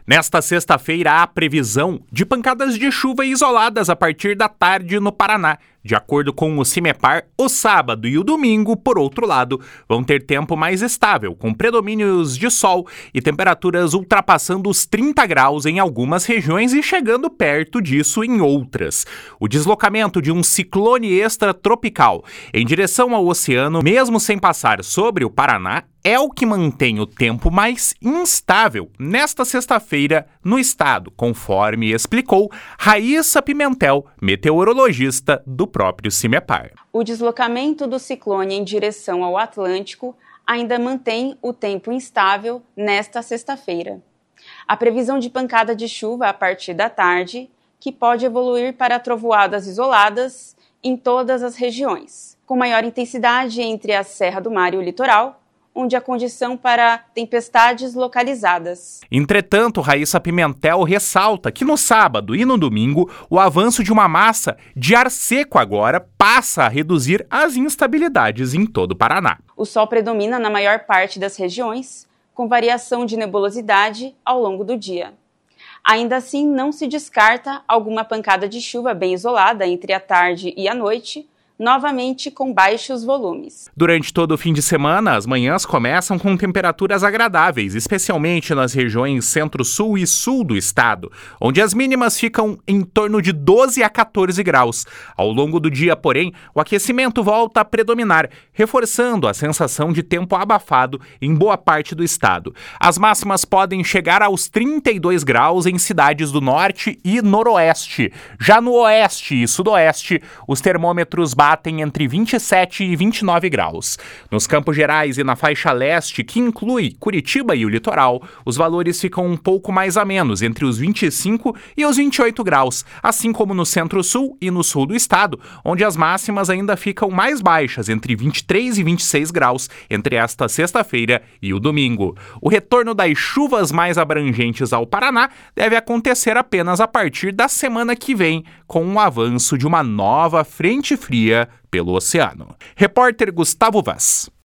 Nesta sexta-feira, há previsão de pancadas de chuva isoladas a partir da tarde no Paraná. De acordo com o CIMEPAR, o sábado e o domingo, por outro lado, vão ter tempo mais estável, com predomínios de sol e temperaturas ultrapassando os 30 graus em algumas regiões e chegando perto disso em outras. O deslocamento de um ciclone extratropical em direção ao oceano, mesmo sem passar sobre o Paraná, é o que mantém o tempo mais instável nesta sexta-feira no estado, conforme explicou Raíssa Pimentel, meteorologista do próprio CIMEPAR. O deslocamento do ciclone em direção ao Atlântico ainda mantém o tempo instável nesta sexta-feira. A previsão de pancada de chuva a partir da tarde, que pode evoluir para trovoadas isoladas em todas as regiões, com maior intensidade entre a Serra do Mar e o litoral, onde há condição para tempestades localizadas. Entretanto, Raíssa Pimentel ressalta que no sábado e no domingo, o avanço de uma massa de ar seco agora passa a reduzir as instabilidades em todo o Paraná. O sol predomina na maior parte das regiões, com variação de nebulosidade ao longo do dia. Ainda assim, não se descarta alguma pancada de chuva bem isolada entre a tarde e a noite, novamente com baixos volumes. Durante todo o fim de semana, as manhãs começam com temperaturas agradáveis, especialmente nas regiões centro-sul e sul do estado, onde as mínimas ficam em torno de 12 a 14 graus. Ao longo do dia, porém, o aquecimento volta a predominar, reforçando a sensação de tempo abafado em boa parte do estado. As máximas podem chegar aos 32 graus em cidades do norte e noroeste. Já no oeste e sudoeste, os termômetros batem entre 27 e 29 graus. Nos Campos Gerais e na faixa leste, que inclui Curitiba e o litoral, os valores ficam um pouco mais amenos, entre os 25 e os 28 graus, assim como no centro-sul e no sul do estado, onde as máximas ainda ficam mais baixas, entre 23 e 26 graus, entre esta sexta-feira e o domingo. O retorno das chuvas mais abrangentes ao Paraná deve acontecer apenas a partir da semana que vem, com o avanço de uma nova frente fria pelo oceano. Repórter Gustavo Vaz.